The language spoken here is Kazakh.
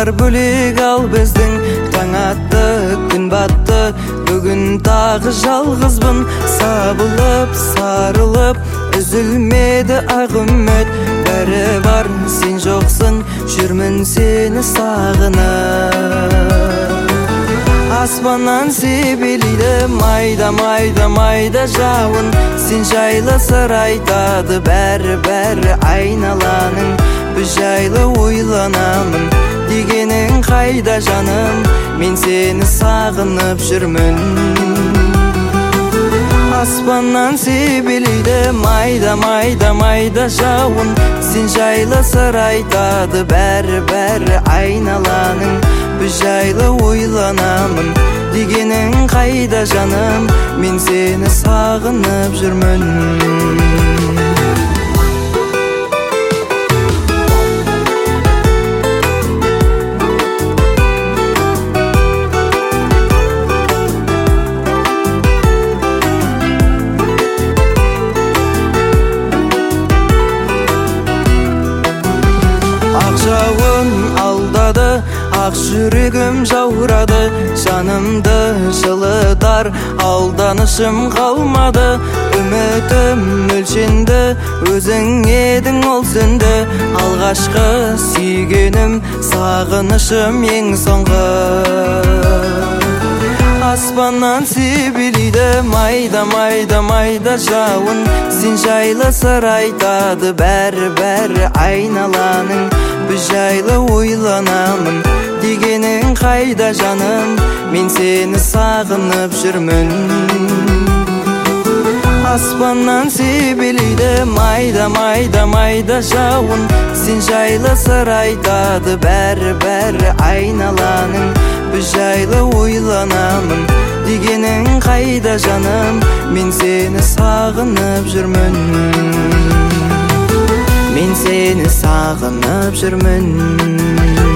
бар бөлек ал біздің. Таң атты, күн батты, бүгін тағы жалғызбын. Сабылып, сарылып, үзілмеді ақ үміт. Бәрі бар, сен жоқсың, жүрмін сені сағынып. Аспаннан себелейді майда майда майда жауын. Сен жайлы сыр айтады бәрі айналаның. Біз жайлы ойланамын дегенің қайда жаным, мен сені сағынып жүрмін. Аспаннан себелейді майда майда майда жауын. Сен жайлы сыр айтады бәрі айналаның. Біз жайлы ойланамын дегенің қайда жаным, мен сені сағынып жүрмін. Ақ жауын алдады, ақ жүрегім жаурады. Жанымды жылытар алданышым қалмады. Үмітім өлшенді, өзің едің ол сүнді. Алғашқы сүйгенім, сағынышым ең соңғы. Аспаннан себелейді майда майда майда жауын. Сен жайлы сыр айтады бәрі айналаның. Біз жайлы ойланамын дегенің қайда жаным, мен сені сағынып жүрмін. Аспаннан себелейді майда майда майда жауын. Сен жайлы сыр айтады бәрі айналаның. Біз жайлы ойланамын дегенің қайда жаным, мен сені сағынып жүрмін. Мен сені сағынып жүрмін.